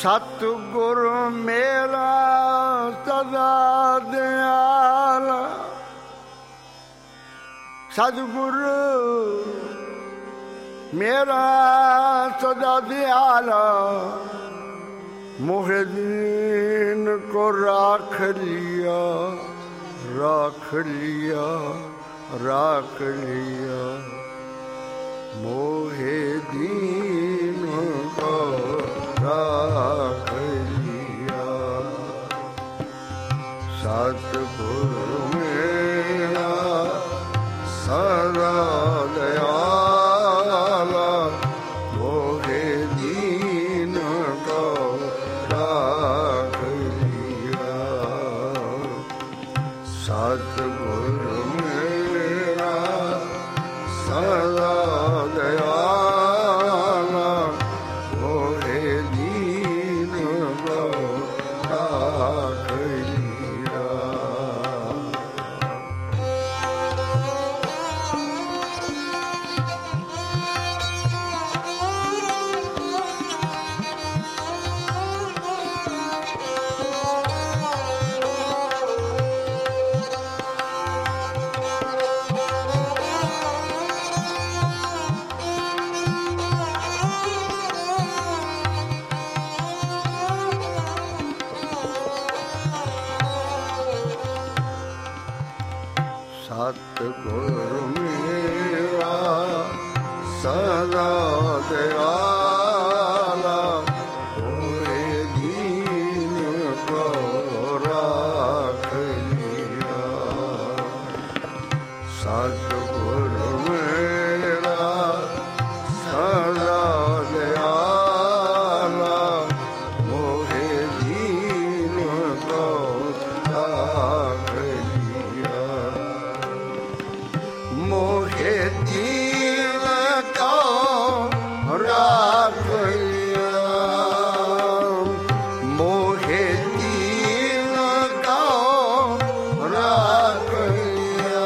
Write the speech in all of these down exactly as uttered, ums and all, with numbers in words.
ਸਤਿਗੁਰ ਮੇਰਾ ਸਦਾ ਦਿਆਲ, ਸਤਿਗੁਰ ਮੇਰਾ ਸਦਾ ਦਿਆਲ, मोहे दीन को राख लिया, राख लिया, राख लिया, मोहे दीन को राख लिया। सतगुरु मेरा सदा दयाला, मोहे दीन को राख लिया। सतगुरु मेरा सदा दयाला, मोहे दीन को राख लिया। सतगुरु मेरा सदा दयाला, मोहे दीन को राख लिया। सतगुरु मेरा सदा दयाला, मोहे दीन को राख लिया। मोहे दीन को राख लिया, मोहे दीन को राख लिया,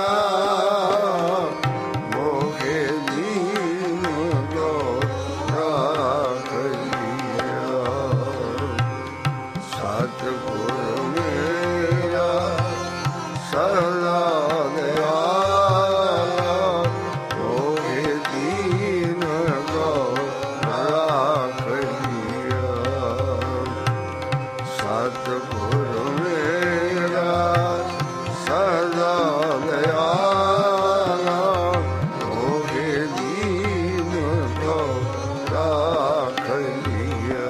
मोहे दीन को राख लिया। सतगुरु मेरा सदा सतगुरु मेरा सदा दयाला, मोहे दीन को राख लिया।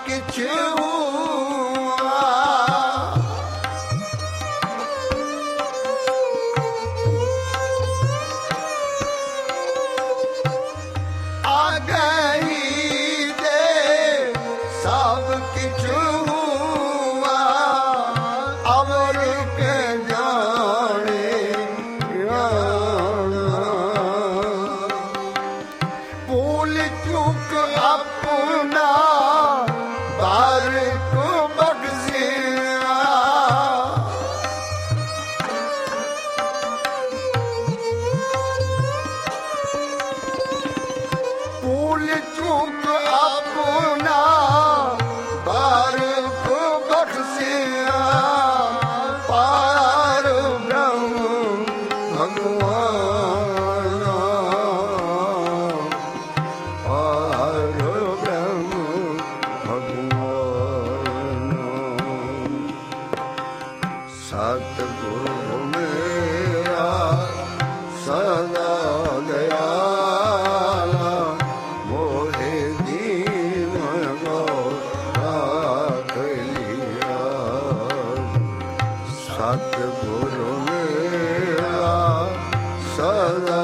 किछ हुआ आ गई दे सब किछ हुआ अवर के जाने भूल चूक अपना बार को बख्शिया भूल चूक अपना बार को बख्शिया पार ब्रह्म भगवान पार ब्रह्म भगवान सतगुरु मेरा सदा दयाला मोहे दीन को राख लिया सतगुरु मेरा सदा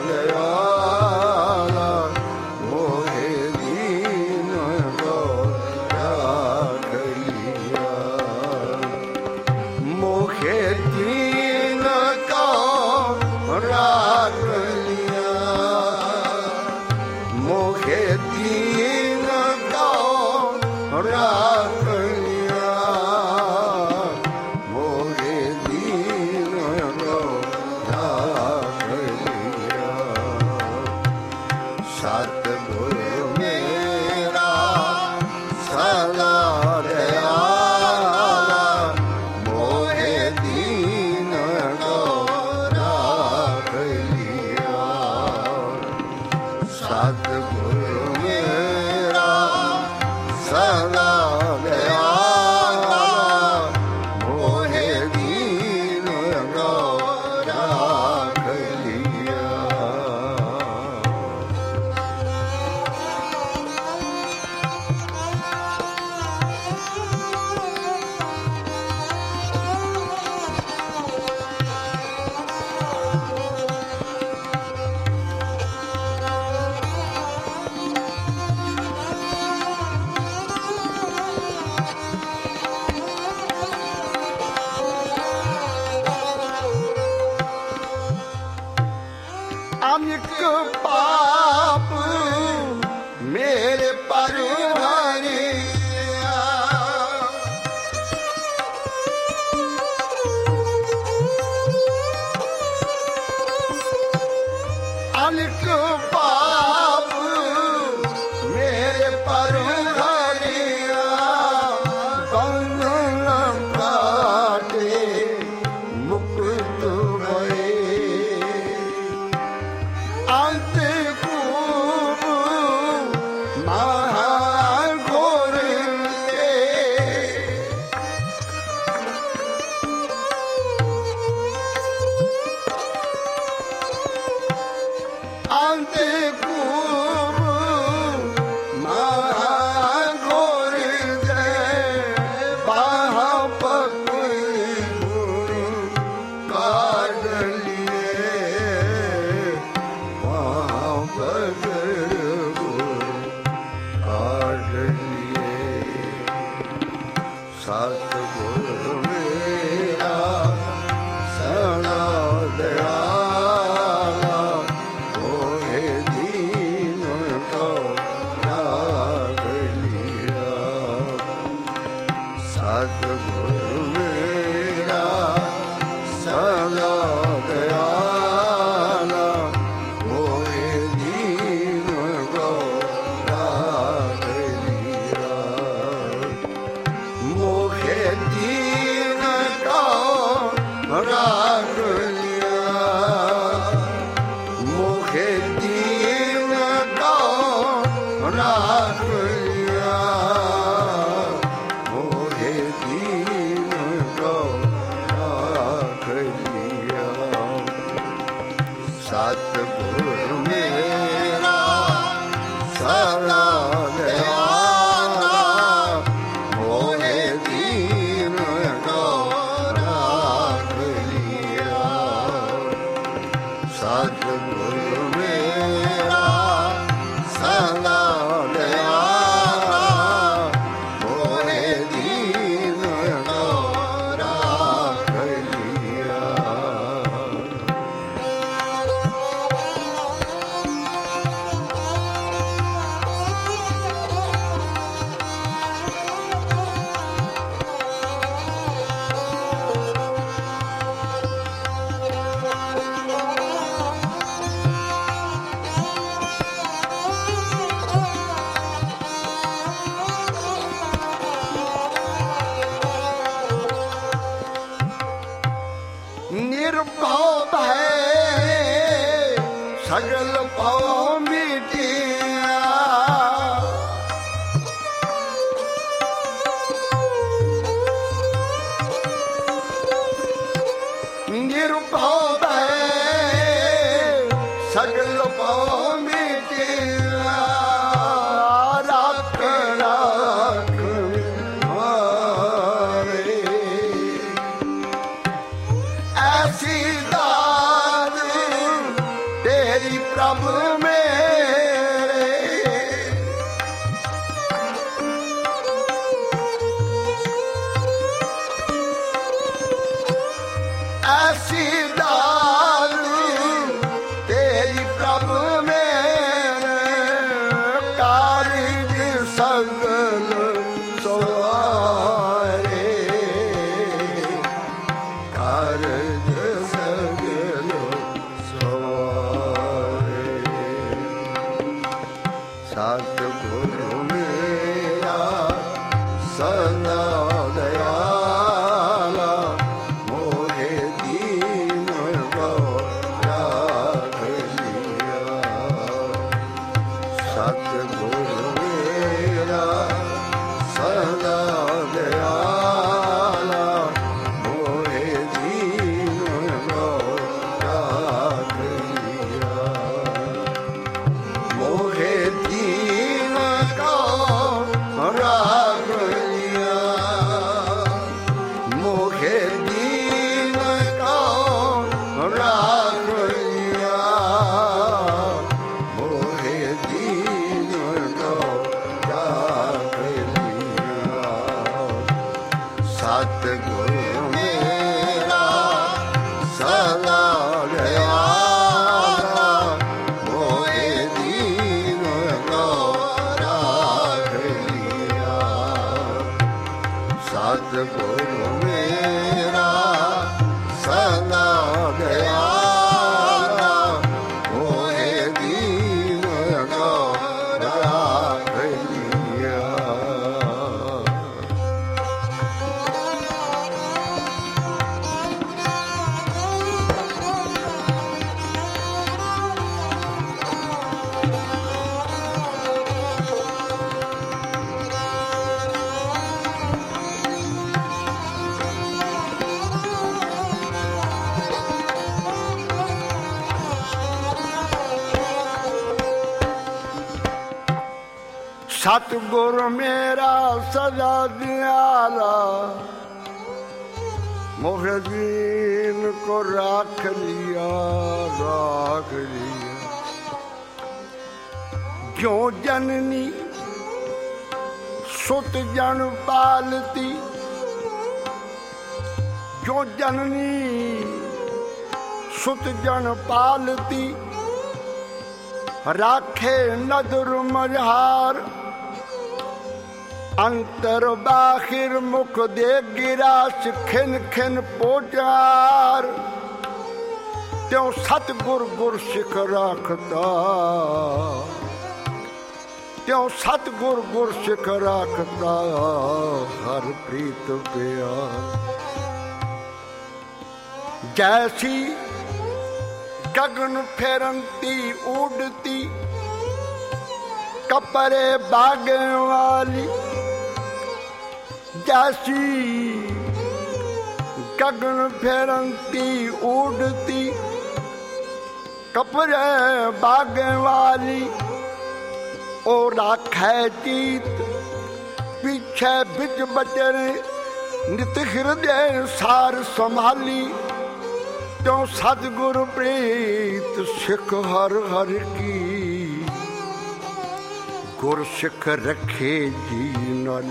दयाला मोहे दीन को राख लिया मोहे दीन को राख लिया मोहे दीन को राख लिया मोहे दीन को राख लिया सतगुरु मेरा सदा दयाला मोहे दीन को राख लिया सतगुरु मेरा सदा दयाला मोहे दीन को राख लिया अनेक पाप मेरे पर हरिया अनेक पाप मेरे पर हरिया बंधन काटे मुक्त भये अंत खूब महाघोर से अंत खूब महाघोर से बाहा पकड़ काट लिए वहाँ पकड़ काट लिए सतगुरु मेरा सदा दयाला मोहे दीन को राख लिया सतगुरु मेरा सदा दयाला मोहे दीन को राख लिया मोहे दीन को राख लिया मोहे दीन को राख लिया मोहे दीन को राख लिया सतगुरु मेरा सदा दयाला ਨਿਰਭਉ ਭੈ ਸਗਲ ਭਉ ਮਿਟਿਆ। ਨਿਰਭਉ ਭੈ ਸਗਲ ਭਉ ਮਿਟਿਆ। ਰੱਖ ਰੱਖ ਮਾਰੇ ਐਸੀ ਦਾਤ ਤੇਰੀ ਪ੍ਰਭ ਮੇਰੇ। ਐਸੀ ਦਾਤ ਤੇਰੀ ਪ੍ਰਭ ਮੇਰੇ। ਕਾਰਜ ਸਗਲ ਸਵਾਰੇ ਕਾਰਜ ਸਗਲ ਸਵਾਰੇ। ਸਤਿਗੁਰੂ ਮੇਰਾ ਸਦਾ ਦਇਆਲਾ ਮੋਹਿ ਦੀਨ ਕੋ ਰਾਖ ਲਿਆ। ਸਤਿਗੁਰੂ ਮੇਰਾ ਸਦਾ ਦਇਆਲਾ ਮੋਹਿ ਦੀਨ ਕੋ ਰਾਖ ਲਿਆ। ਮੋਹਿ ਦੀਨ ਕੋ ਰਾਖ ਲਿਆ। ਮੋਹਿ ਦੀਨ ਕੋ ਰਾਖ ਲਿਆ। ਮੋਹਿ ਦੀਨ ਕੋ ਰਾਖ ਲਿਆ। ਸਤਿਗੁਰੂ ਮੇਰਾ ਸਦਾ ਦਇਆਲਾ ਮੋਹਿ ਦੀਨ ਕੋ ਰਾਖ ਲਿਆ। ਸਤਿਗੁਰੂ ਮੇਰਾ ਸਦਾ ਦਇਆਲਾ ਮੋਹਿ ਦੀਨ ਕੋ ਰਾਖ ਲਿਆ। ਸਤਿਗੁਰ ਮੇਰਾ ਸਦਾ ਦਿਆਲਾ ਮੋਹਿ ਦੀਨ ਕੋ ਰਾਖ ਲਿਆ। ਰਾਖ ਲਿਆ। ਜੋ ਜਨਨੀ ਸੁਤ ਜਨ ਪਾਲਤੀ। ਜੋ ਜਨਨੀ ਸੁਤ ਜਨ ਪਾਲਤੀ। ਰਾਖੇ ਨਦਰ ਮਝਾਰ। ਅੰਤਰ ਬਾਖਿਰ ਮੁਖ ਦੇ ਗਿਰਾਸ ਖਿਨ ਖਿਨ ਪੋਚਾਰ। ਤਿਉ ਸਤਿਗੁਰ ਗੁਰ ਸਿਖ ਰਾਖਤਾ। ਤਿਉ ਸਤਿਗੁਰ ਗੁਰ ਸਿਖ ਰਾਖਤਾ। ਹਰ ਪ੍ਰੀਤ ਪਿਆਰ। ਜੈਸੀ ਗਗਨ ਫੇਰੰਤੀ ਉਡਤੀ। ਕਪਰੇ ਬਾਗਣ ਵਾਲੀ। ਜੈਸੀ ਗਗਨ ਫੇਰੰਤੀ ਉਡਤੀ। ਕਪਰੇ ਬਾਗਣ ਵਾਲੀ। ਉਹ ਰਾਖੈ ਚੀਤ ਪਿਛੇ ਵਿੱਚ ਬਚਰੇ। ਨਿਤ ਹਿਰਦੇ ਸਾਰ ਸੰਭਾਲੀ। ਤਿਉ ਸਤਿਗੁਰ ਪ੍ਰੀਤ ਸਿੱਖ ਹਰ ਹਰ ਕੀ। ਗੁਰ ਸਿੱਖ ਰੱਖੇ ਜੀ ਨਲ।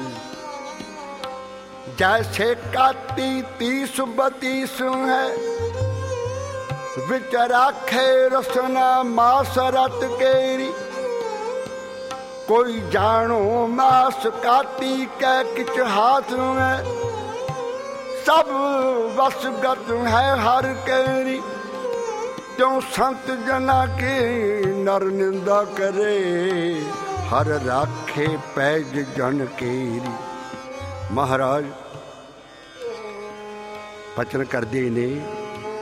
ਜੈਸੇ ਕਾਤੀ ਤੀਸ ਬਤੀਸ ਹੈ। ਵਿਚ ਰਾਖੇ ਰਸਨਾ ਮਾਸ ਰਤ ਕੇਰੀ। ਕੋਈ ਜਾਣੋ ਮਾਸ ਕਾਤੀ ਕੈ ਕਿਚ ਹਾਥ ਹੈ। ਸਭ ਵਸਗਤ ਹੈ ਹਰ ਕੇਰੀ। ਤਿਉ ਸੰਤ ਜਨਾ ਕੀ ਨਰ ਨਿੰਦਾ ਕਰੇ। ਹਰ ਰਾਖੇ ਪੈਜ ਜਨ ਕੇਰੀ। ਮਹਾਰਾਜ ਬਚਨ ਕਰਦੇ ਨੇ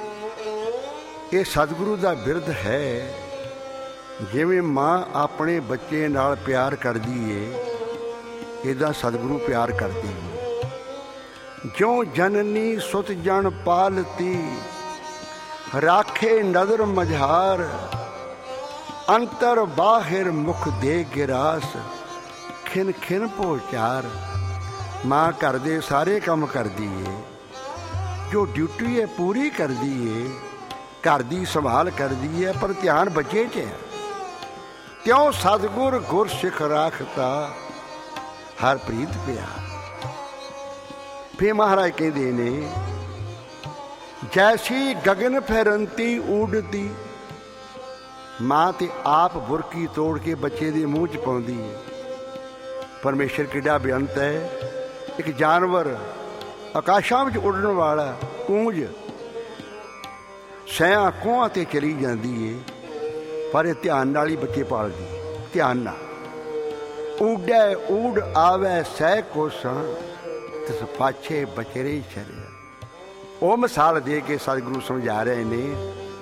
ਇਹ ਸਤਿਗੁਰੂ ਦਾ ਬਿਰਧ ਹੈ। ਜਿਵੇਂ ਮਾਂ ਆਪਣੇ ਬੱਚੇ ਨਾਲ ਪਿਆਰ ਕਰਦੀ ਏ, ਇੱਦਾਂ ਸਤਿਗੁਰੂ ਪਿਆਰ ਕਰਦੀ ਏ। ਜਿਉਂ ਜਨਨੀ ਸੁਤ ਜਨ ਪਾਲਤੀ, ਰਾਖੇ ਨਦਰ ਮਝਾਰ, ਅੰਤਰ ਬਾਹਿਰ ਮੁਖ ਦੇ ਗਿਰਾਸ, ਖਿਨ ਖਿਨ ਪੋਚਾਰ। ਮਾਂ ਘਰ ਦੇ ਸਾਰੇ ਕੰਮ ਕਰਦੀ ਏ, ਜੋ ਡਿਊਟੀ ਹੈ ਪੂਰੀ ਕਰਦੀ ਏ, ਘਰ ਦੀ ਸੰਭਾਲ ਕਰਦੀ ਹੈ, ਪਰ ਧਿਆਨ ਬੱਚੇ 'ਚ ਹੈ। ਤਿਉਂ ਸਤਿਗੁਰ ਗੁਰ ਸਿੱਖ ਰਾਖਤਾ, ਹਰ ਪ੍ਰੀਤ ਪਿਆਰ। ਫਿਰ ਮਹਾਰਾਜ ਕਹਿੰਦੇ ਨੇ, ਜੈਸੀ ਗਗਨ ਫਿਰੰਤੀ ਊਡਤੀ। ਮਾਂ ਤੇ ਆਪ ਬੁਰਕੀ ਤੋੜ ਕੇ ਬੱਚੇ ਦੇ ਮੂੰਹ 'ਚ ਪਾਉਂਦੀ ਹੈ। ਪਰਮੇਸ਼ਰ ਕਿੱਡਾ ਬੇਅੰਤ ਹੈ। ਇੱਕ ਜਾਨਵਰ ਆਕਾਸ਼ਾਂ ਵਿੱਚ ਉੱਡਣ ਵਾਲਾ ਕੂੰਜ ਸੈਆਂ ਕੋਹਾਂ 'ਤੇ ਚਲੀ ਜਾਂਦੀ ਏ, ਪਰ ਇਹ ਧਿਆਨ ਨਾਲ ਹੀ ਬੱਚੇ ਪਾਲਦੀ, ਧਿਆਨ ਨਾਲ। ਊਡੈ ਊਡ ਆਵੈ ਸਹਿ ਕੋਸਾਂ, ਤਿਸ ਪਾਛੇ ਬਚਰੇ ਛਰਿਆ। ਉਹ ਮਿਸਾਲ ਦੇ ਕੇ ਸਤਿਗੁਰੂ ਸਮਝਾ ਰਹੇ ਨੇ,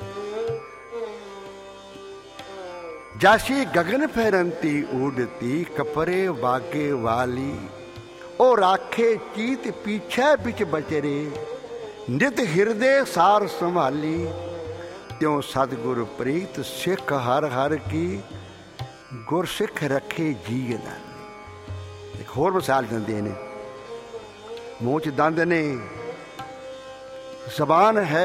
ਜਾਸੀ ਗਗਨ ਫਿਰੰਤੀ ਊਡਤੀ, ਕਪਰੇ ਵਾਗੇ ਵਾਲੀ। ਉਹ ਰਾਖੇ ਚੀਤ ਪੀਛੇ ਵਿੱਚ ਬਚਰੇ, ਨਿਤ ਹਿਰਦੇ ਸਾਰ ਸੰਭਾਲੀ। ਤਿਉ ਸਤਿਗੁਰ ਪ੍ਰੀਤ ਸਿੱਖ ਹਰ ਹਰ ਕੀ, ਗੁਰ ਸਿੱਖ ਰੱਖੇ ਜੀਅ ਨਾਲ। ਇੱਕ ਹੋਰ ਮਿਸਾਲ ਦਿੰਦੇ ਨੇ, ਮੂੰਹ 'ਚ ਦੰਦ ਨੇ, ਜ਼ਬਾਨ ਹੈ।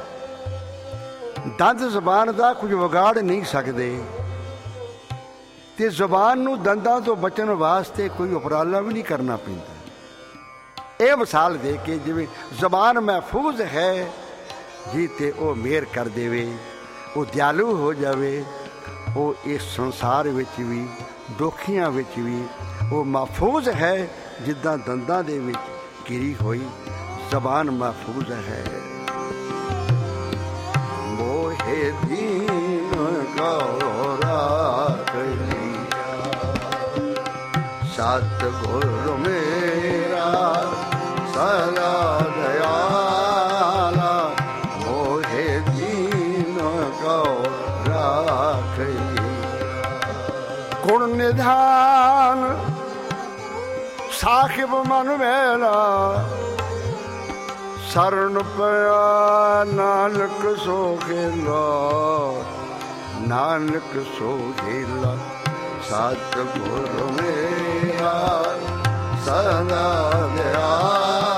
ਦੰਦ ਜ਼ਬਾਨ ਦਾ ਕੁਝ ਵਿਗਾੜ ਨਹੀਂ ਸਕਦੇ, ਤੇ ਜ਼ਬਾਨ ਨੂੰ ਦੰਦਾਂ ਤੋਂ ਬਚਣ ਵਾਸਤੇ ਕੋਈ ਉਪਰਾਲਾ ਵੀ ਨਹੀਂ ਕਰਨਾ ਪੈਂਦਾ। ਇਹ ਮਿਸਾਲ ਦੇ ਕੇ, ਜਿਵੇਂ ਜ਼ਬਾਨ ਮਹਿਫੂਜ਼ ਹੈ ਜੀ, ਤੇ ਉਹ ਮਿਹਰ ਕਰ ਦੇਵੇ, ਉਹ ਦਿਆਲੂ ਹੋ ਜਾਵੇ। ਉਹ ਇਸ ਸੰਸਾਰ ਵਿੱਚ ਵੀ, ਦੁਖੀਆਂ ਵਿੱਚ ਵੀ ਉਹ ਮਹਿਫੂਜ਼ ਹੈ, ਜਿੱਦਾਂ ਦੰਦਾਂ ਦੇ ਵਿੱਚ ਘਿਰੀ ਹੋਈ ਜ਼ਬਾਨ ਮਹਿਫੂਜ਼ ਹੈ। ਮੋਹੇ ਦੀਨ ਕੋ ਰਾਖ ਲਿਆ, ਸਤਿਗੁਰ ਮੇਰਾ ਸਦਾ ਦਇਆਲਾ। ਮੋਹੇ ਦੀਨ ਕੋ ਰਾਖ ਲਿਆ। ਗੁਣ ਨਿਧਾਨ ਸਾਹਿਬ ਮਨ ਵੇਲਾ, ਸਰਣ ਪਿਆ ਨਾਨਕ ਸੋਹੇਲਾ। ਨਾਨਕ ਸੋਹੇਲਾ ਸਤਿਗੁਰ ਮੇਰਾ ਸਦਾ ਦਇਆਲਾ।